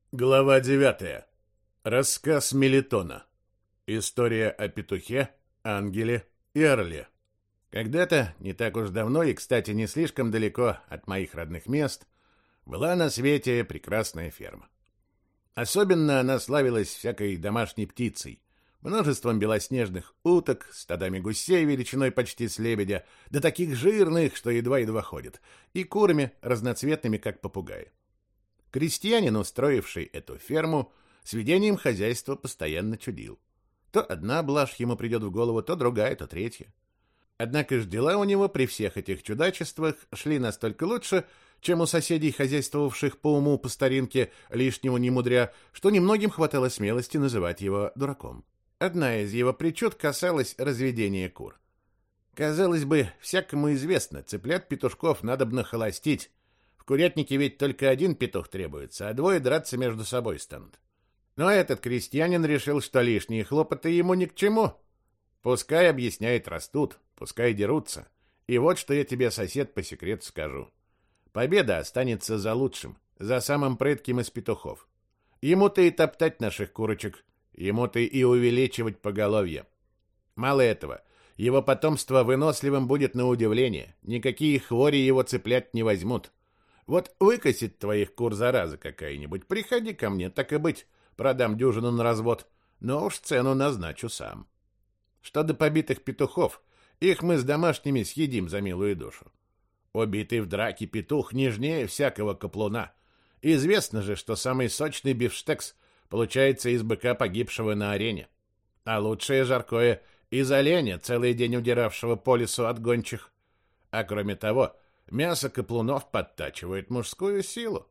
Глава 9. Рассказ Мелитона. История о петухе, ангеле и орле. Когда-то, не так уж давно и, кстати, не слишком далеко от моих родных мест, была на свете прекрасная ферма. Особенно она славилась всякой домашней птицей, множеством белоснежных уток, стадами гусей величиной почти с лебедя, да таких жирных, что едва-едва ходят, и курами разноцветными, как попугаи. Крестьянин, устроивший эту ферму, с ведением хозяйства постоянно чудил. То одна блажь ему придет в голову, то другая, то третья. Однако ж дела у него при всех этих чудачествах шли настолько лучше, чем у соседей, хозяйствовавших по уму по старинке, лишнего не мудря, что немногим хватало смелости называть его дураком. Одна из его причуд касалась разведения кур. Казалось бы, всякому известно, цыплят-петушков надобно холостить. В курятнике ведь только один петух требуется, а двое драться между собой станут. Но этот крестьянин решил, что лишние хлопоты ему ни к чему. Пускай, объясняет, растут, пускай дерутся. И вот что я тебе, сосед, по секрету скажу. Победа останется за лучшим, за самым прытким из петухов. Ему-то и топтать наших курочек, ему-то и увеличивать поголовье. Мало этого, его потомство выносливым будет на удивление, никакие хвори его цыплят не возьмут. Вот выкосит твоих кур зараза какая-нибудь, приходи ко мне, так и быть, продам дюжину на развод, но уж цену назначу сам. Что до побитых петухов, их мы с домашними съедим за милую душу. Убитый в драке петух нежнее всякого каплуна. Известно же, что самый сочный бифштекс получается из быка, погибшего на арене. А лучшее жаркое из оленя, целый день удиравшего по лесу от гончих. А кроме того, мясо каплунов подтачивает мужскую силу.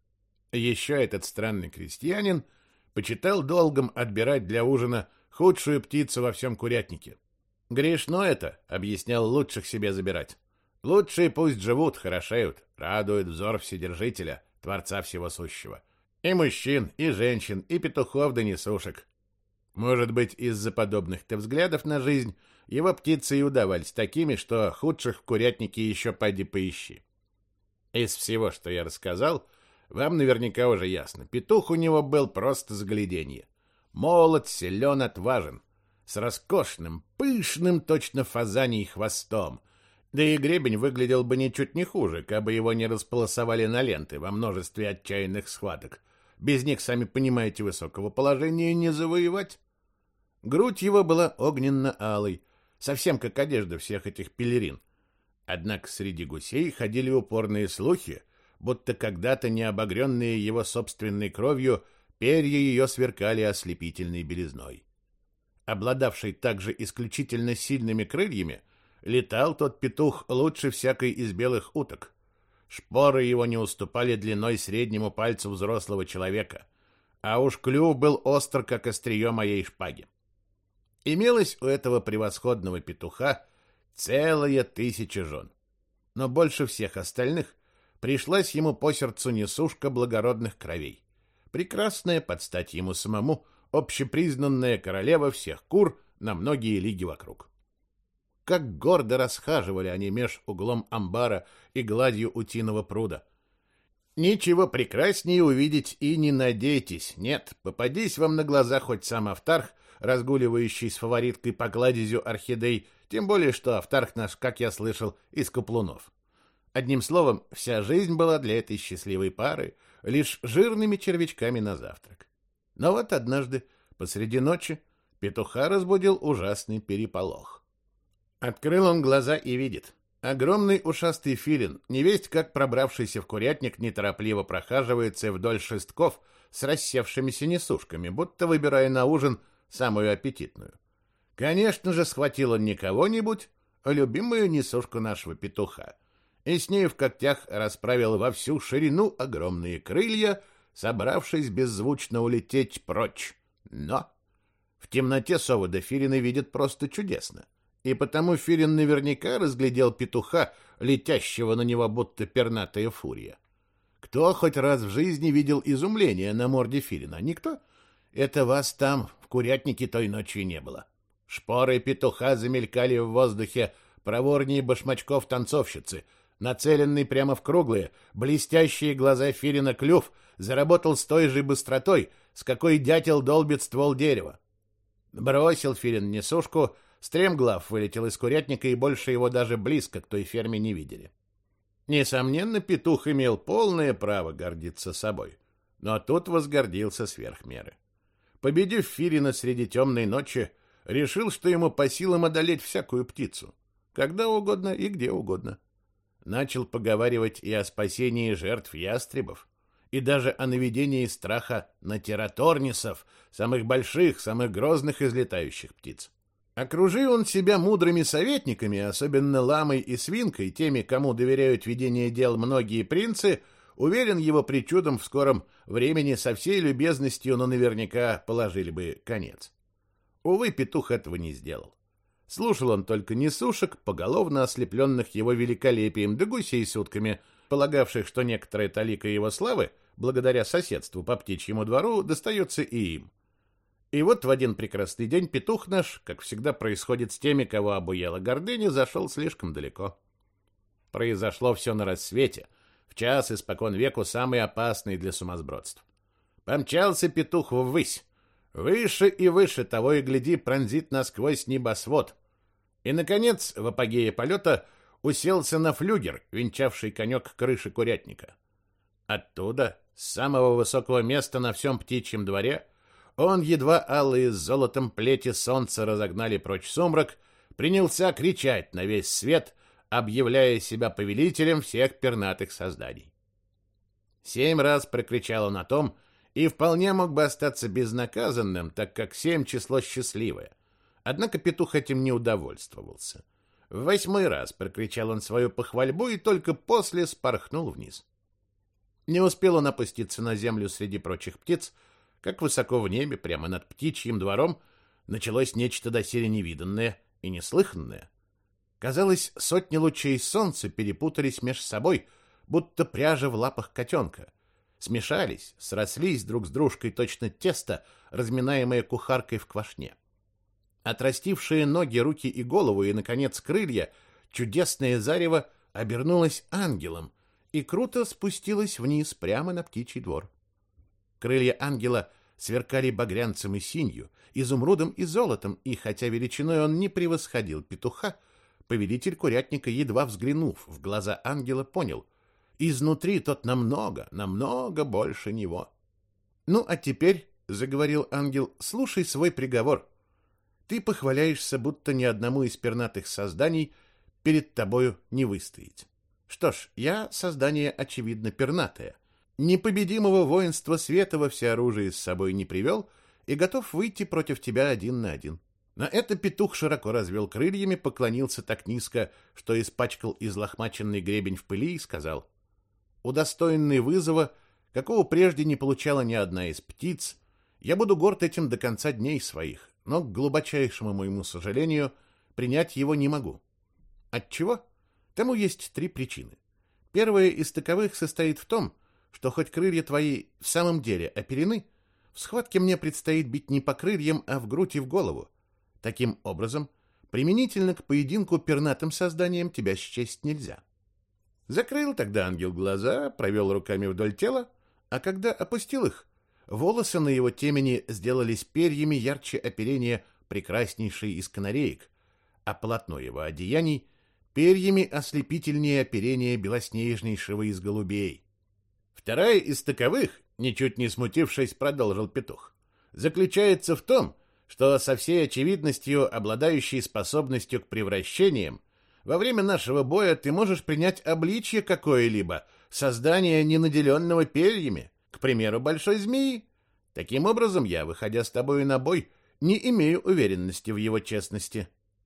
Еще этот странный крестьянин почитал долгом отбирать для ужина худшую птицу во всем курятнике. Грешно это, объяснял, лучших себе забирать. Лучшие пусть живут, хорошеют, радуют взор Вседержителя, Творца Всего Сущего. И мужчин, и женщин, и петухов да несушек. Может быть, из-за подобных-то взглядов на жизнь его птицы и удавались такими, что худших в курятнике еще поди поищи. Из всего, что я рассказал, вам наверняка уже ясно. Петух у него был просто загляденье. Молод, силен, отважен, с роскошным, пышным, точно фазаний хвостом. Да и гребень выглядел бы ничуть не хуже, кабы его не располосовали на ленты во множестве отчаянных схваток. Без них, сами понимаете, высокого положения не завоевать. Грудь его была огненно-алой, совсем как одежда всех этих пелерин. Однако среди гусей ходили упорные слухи, будто когда-то необогренные его собственной кровью перья ее сверкали ослепительной белизной. Обладавший также исключительно сильными крыльями, летал тот петух лучше всякой из белых уток. Шпоры его не уступали длиной среднему пальцу взрослого человека, а уж клюв был остр, как острие моей шпаги. Имелось у этого превосходного петуха целая 1000 жен. Но больше всех остальных пришлась ему по сердцу несушка благородных кровей. Прекрасная, под стать ему самому, общепризнанная королева всех кур на многие лиги вокруг. Как гордо расхаживали они меж углом амбара и гладью утиного пруда. Ничего прекраснее увидеть и не надейтесь. Нет, попадись вам на глаза хоть сам Автарх, разгуливающий с фавориткой по кладезю орхидей, тем более, что Автарх наш, как я слышал, из каплунов. Одним словом, вся жизнь была для этой счастливой пары лишь жирными червячками на завтрак. Но вот однажды, посреди ночи, петуха разбудил ужасный переполох. Открыл он глаза и видит. Огромный ушастый филин, невесть как пробравшийся в курятник, неторопливо прохаживается вдоль шестков с рассевшимися несушками, будто выбирая на ужин самую аппетитную. Конечно же, схватил он не кого-нибудь, а любимую несушку нашего петуха, и с ней в когтях расправил во всю ширину огромные крылья, собравшись беззвучно улететь прочь. Но в темноте совы да филины видят просто чудесно. И потому филин наверняка разглядел петуха, летящего на него будто пернатая фурия. Кто хоть раз в жизни видел изумление на морде филина? Никто? Это вас там в курятнике той ночью не было. Шпоры петуха замелькали в воздухе проворнее башмачков танцовщицы, Нацеленный прямо в круглые, блестящие глаза Филина клюв заработал с той же быстротой, с какой дятел долбит ствол дерева. Бросил Филин несушку, стремглав вылетел из курятника, и больше его даже близко к той ферме не видели. Несомненно, петух имел полное право гордиться собой, но тут возгордился сверх меры. Победив Филина среди темной ночи, решил, что ему по силам одолеть всякую птицу, когда угодно и где угодно. Начал поговаривать и о спасении жертв ястребов, и даже о наведении страха на тераторнисов, самых больших, самых грозных из летающих птиц. Окружи он себя мудрыми советниками, особенно ламой и свинкой, теми, кому доверяют ведение дел многие принцы, уверен, его причудам в скором времени со всей любезностью, но наверняка положили бы конец. Увы, петух этого не сделал. Слушал он только несушек, поголовно ослепленных его великолепием, да гусей с утками, полагавших, что некоторая талика его славы, благодаря соседству по птичьему двору, достается и им. И вот в один прекрасный день петух наш, как всегда происходит с теми, кого обуяла гордыня, зашел слишком далеко. Произошло все на рассвете, в час испокон веку самый опасный для сумасбродств. Помчался петух ввысь, выше и выше, того и гляди, пронзит насквозь небосвод. И, наконец, в апогее полета уселся на флюгер, венчавший конек крыши курятника. Оттуда, с самого высокого места на всем птичьем дворе, он, едва алые с золотом плети солнца разогнали прочь сумрак, принялся кричать на весь свет, объявляя себя повелителем всех пернатых созданий. 7 раз прокричал он о том, и вполне мог бы остаться безнаказанным, так как 7 число счастливое. Однако петух этим не удовольствовался. В 8-й раз прокричал он свою похвальбу и только после спорхнул вниз. Не успел он опуститься на землю среди прочих птиц, как высоко в небе, прямо над птичьим двором, началось нечто доселе невиданное и неслыханное. Казалось, сотни лучей солнца перепутались меж собой, будто пряжа в лапах котенка. Смешались, срослись друг с дружкой точно тесто, разминаемое кухаркой в квашне. Отрастившие ноги, руки и голову, и, наконец, крылья, чудесное зарево обернулось ангелом и круто спустилось вниз прямо на птичий двор. Крылья ангела сверкали багрянцем и синью, изумрудом и золотом, и, хотя величиной он не превосходил петуха, повелитель курятника, едва взглянув в глаза ангела, понял — изнутри тот намного, намного больше него. «Ну, а теперь, — заговорил ангел, — слушай свой приговор. Ты похваляешься, будто ни одному из пернатых созданий перед тобою не выстоять. Что ж, я создание, очевидно, пернатое. Непобедимого воинства света во всеоружии с собой не привел и готов выйти против тебя 1 на 1. На это петух широко развел крыльями, поклонился так низко, что испачкал излохмаченный гребень в пыли, и сказал: удостоенный вызова, какого прежде не получала ни одна из птиц, я буду горд этим до конца дней своих, но, к глубочайшему моему сожалению, принять его не могу. Отчего? Тому есть 3 причины. Первая из таковых состоит в том, что хоть крылья твои в самом деле оперены, в схватке мне предстоит бить не по крыльям, а в грудь и в голову. Таким образом, применительно к поединку пернатым созданием тебя счесть нельзя. Закрыл тогда ангел глаза, провел руками вдоль тела, а когда опустил их, волосы на его темени сделались перьями ярче оперения прекраснейшей из канареек, а полотно его одеяний — перьями ослепительнее оперения белоснежнейшего из голубей. Вторая из таковых, ничуть не смутившись, продолжил петух, заключается в том, что со всей очевидностью, обладающей способностью к превращениям, во время нашего боя ты можешь принять обличье какое-либо, создание, не наделенного перьями, к примеру, большой змеи. Таким образом, я, выходя с тобой на бой, не имею уверенности в его честности.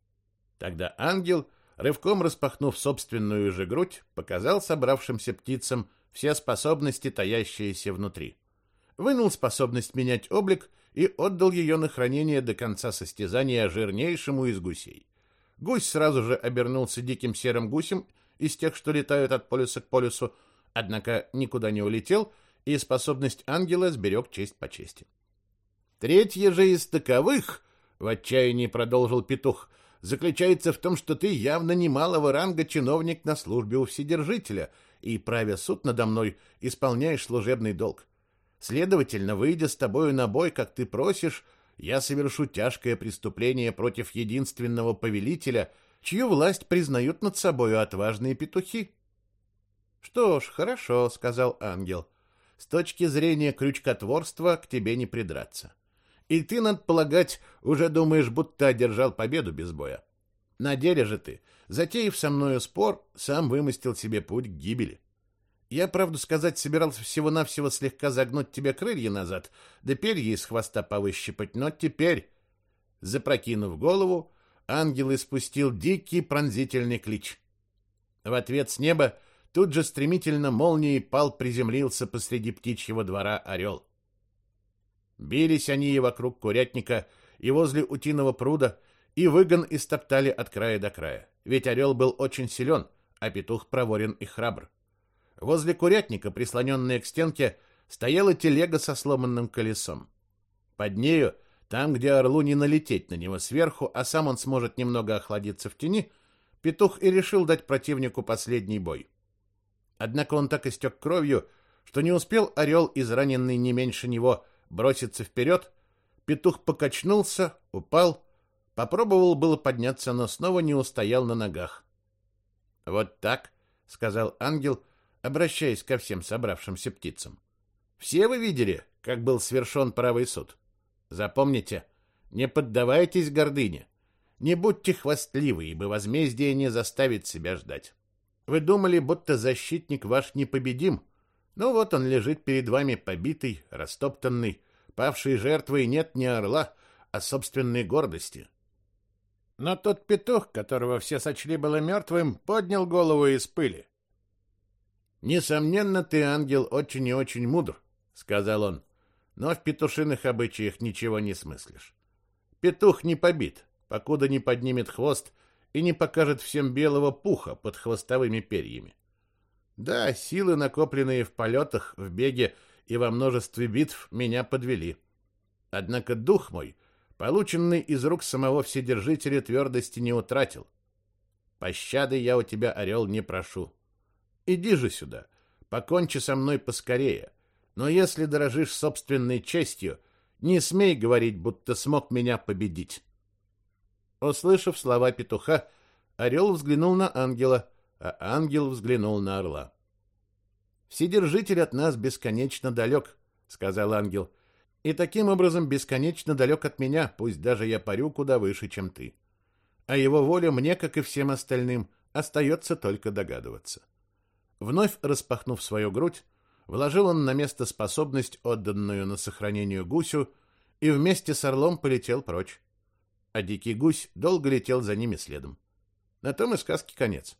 Тогда ангел, рывком распахнув собственную же грудь, показал собравшимся птицам все способности, таящиеся внутри. Вынул способность менять облик и отдал ее на хранение до конца состязания жирнейшему из гусей. Гусь сразу же обернулся диким серым гусем из тех, что летают от полюса к полюсу, однако никуда не улетел, и способность ангела сберег честь по чести. Третья же из таковых, в отчаянии продолжил петух, заключается в том, что ты явно немалого ранга чиновник на службе у Вседержителя и, правя суд надо мной, исполняешь служебный долг. Следовательно, выйдя с тобою на бой, как ты просишь, я совершу тяжкое преступление против единственного повелителя, чью власть признают над собою отважные петухи». «Что ж, хорошо», — сказал ангел. «С точки зрения крючкотворства к тебе не придраться. И ты, надо полагать, уже думаешь, будто одержал победу без боя. На деле же ты, затеяв со мною спор, сам вымостил себе путь к гибели. Я, правду сказать, собирался всего-навсего слегка загнуть тебе крылья назад, да перья из хвоста повыщипать, но теперь...» Запрокинув голову, ангел испустил дикий пронзительный клич. В ответ с неба тут же стремительно молнией приземлился посреди птичьего двора орел. Бились они и вокруг курятника, и возле утиного пруда, и выгон истоптали от края до края, ведь орел был очень силен, а петух проворен и храбр. Возле курятника, прислоненная к стенке, стояла телега со сломанным колесом. Под нею, там, где орлу не налететь на него сверху, а сам он сможет немного охладиться в тени, петух и решил дать противнику последний бой. Однако он так истек кровью, что не успел орел, израненный не меньше него, броситься вперед. Петух покачнулся, упал, попробовал было подняться, но снова не устоял на ногах. «Вот так», — сказал ангел, обращаясь ко всем собравшимся птицам. «Все вы видели, как был свершен правый суд? Запомните, не поддавайтесь гордыне, не будьте хвастливы, ибо возмездие не заставит себя ждать. Вы думали, будто защитник ваш непобедим? Ну вот он лежит перед вами побитый, растоптанный, павший жертвой нет не орла, а собственной гордости». Но тот петух, которого все сочли было мертвым, поднял голову из пыли. «Несомненно, ты, ангел, очень и очень мудр», — сказал он, «но в петушиных обычаях ничего не смыслишь. Петух не побит, покуда не поднимет хвост и не покажет всем белого пуха под хвостовыми перьями. Да, силы, накопленные в полетах, в беге и во множестве битв, меня подвели. Однако дух мой, полученный из рук самого Вседержителя, твердости не утратил. Пощады я у тебя, орел, не прошу. Иди же сюда, покончи со мной поскорее, но если дорожишь собственной честью, не смей говорить, будто смог меня победить». Услышав слова петуха, орел взглянул на ангела, а ангел взглянул на орла. «Вседержитель от нас бесконечно далек», — сказал ангел, «и таким образом бесконечно далек от меня, пусть даже я парю куда выше, чем ты. А его воля мне, как и всем остальным, остается только догадываться». Вновь распахнув свою грудь, вложил он на место способность, отданную на сохранение гусю, и вместе с орлом полетел прочь. А дикий гусь долго летел за ними следом. На том и сказки конец.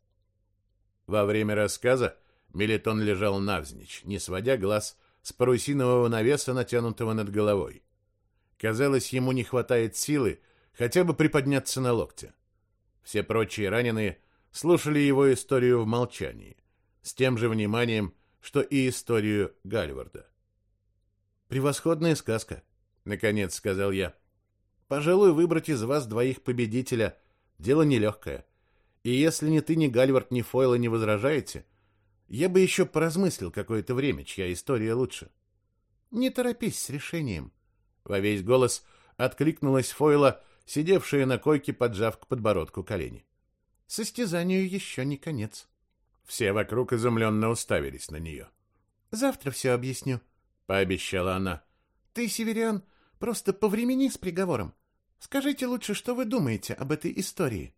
Во время рассказа Мелитон лежал навзничь, не сводя глаз с парусинового навеса, натянутого над головой. Казалось, ему не хватает силы хотя бы приподняться на локте. Все прочие раненые слушали его историю в молчании, с тем же вниманием, что и историю Гальварда. «Превосходная сказка», — наконец сказал я. «Пожалуй, выбрать из вас двоих победителя — дело нелегкое. И если ни ты, ни Гальвард, ни Фойла не возражаете, я бы еще поразмыслил какое-то время, чья история лучше». «Не торопись с решением», — во весь голос откликнулась Фойла, сидевшая на койке, поджав к подбородку колени. «Состязанию еще не конец». Все вокруг изумленно уставились на нее. «Завтра все объясню», — пообещала она. «Ты, северян, просто повремени с приговором. Скажите лучше, что вы думаете об этой истории».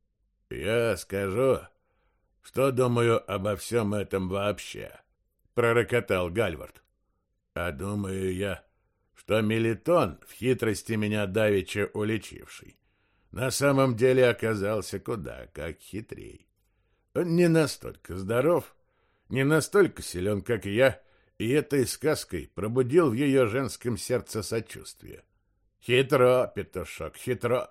«Я скажу, что думаю обо всем этом вообще», — пророкотал Гальвард. «А думаю я, что Мелитон, в хитрости меня давеча уличивший, на самом деле оказался куда как хитрей. Он не настолько здоров, не настолько силен, как я, и этой сказкой пробудил в ее женском сердце сочувствие. Хитро, петушок, хитро».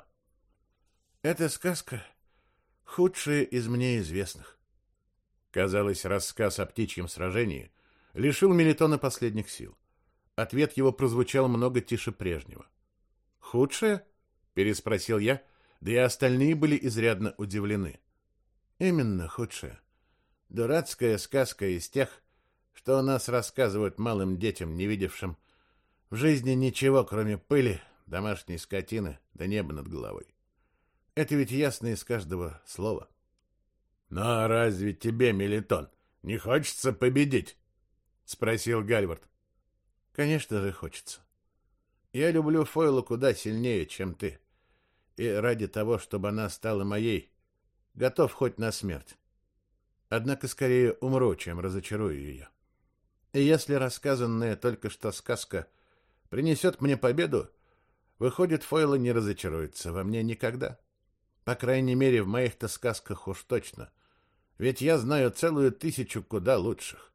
«Эта сказка худшая из мне известных». Казалось, рассказ о птичьем сражении лишил Мелитона последних сил. Ответ его прозвучал много тише прежнего. «Худшая?» — переспросил я, да и остальные были изрядно удивлены. Именно худшее. Дурацкая сказка из тех, что у нас рассказывают малым детям, не видевшим в жизни ничего, кроме пыли, домашней скотины да неба над головой. Это ведь ясно из каждого слова. «Ну а разве тебе, Мелитон, не хочется победить?» — спросил Гальвард. «Конечно же хочется. Я люблю Фойлу куда сильнее, чем ты. И ради того, чтобы она стала моей, готов хоть на смерть. Однако скорее умру, чем разочарую ее. И если рассказанная только что сказка принесет мне победу, выходит, Фойла не разочаруется во мне никогда. По крайней мере, в моих-то сказках уж точно. Ведь я знаю целую 1000 куда лучших».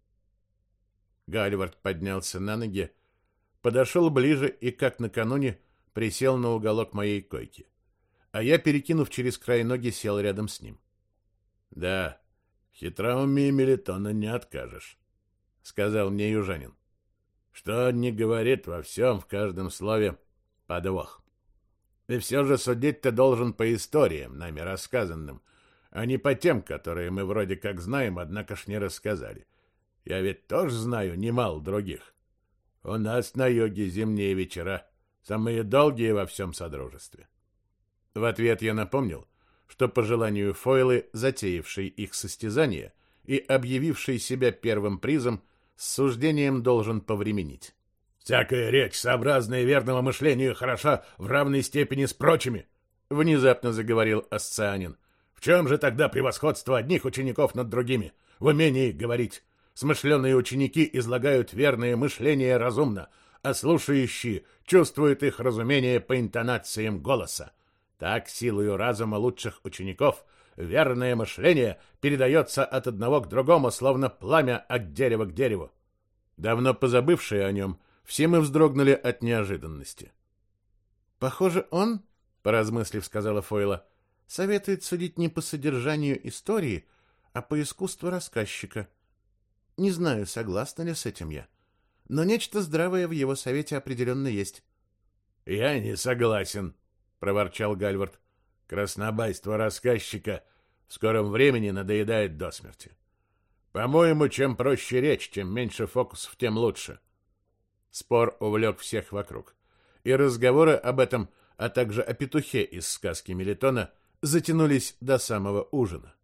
Гальвард поднялся на ноги, подошел ближе и, как накануне, присел на уголок моей койки. А я, перекинув через край ноги, сел рядом с ним. «Да, хитроумие Мелитона не откажешь», — сказал мне южанин. «Что он не говорит, во всем, в каждом слове подвох. И все же судить ты должен по историям, нами рассказанным, а не по тем, которые мы вроде как знаем, однако ж не рассказали. Я ведь тоже знаю немало других. У нас на юге зимние вечера, самые долгие во всем содружестве». В ответ я напомнил, что по желанию Фойлы, затеявшей их состязание и объявившей себя первым призом, с суждением должен повременить. «Всякая речь, сообразная верному мышлению, хороша в равной степени с прочими», — внезапно заговорил Асцианин. «В чем же тогда превосходство одних учеников над другими? В умении говорить. Смышленые ученики излагают верное мышление разумно, а слушающие чувствуют их разумение по интонациям голоса. Так, силою разума лучших учеников, верное мышление передается от одного к другому, словно пламя от дерева к дереву». Давно позабывшие о нем, все мы вздрогнули от неожиданности. «Похоже, он, — поразмыслив, сказала Фойла, — советует судить не по содержанию истории, а по искусству рассказчика. Не знаю, согласна ли с этим я, но нечто здравое в его совете определенно есть». «Я не согласен», — проворчал Гальвард. «Краснобайство рассказчика в скором времени надоедает до смерти. По-моему, чем проще речь, чем меньше фокусов, тем лучше». Спор увлек всех вокруг, и разговоры об этом, а также о петухе из сказки Мелитона затянулись до самого ужина.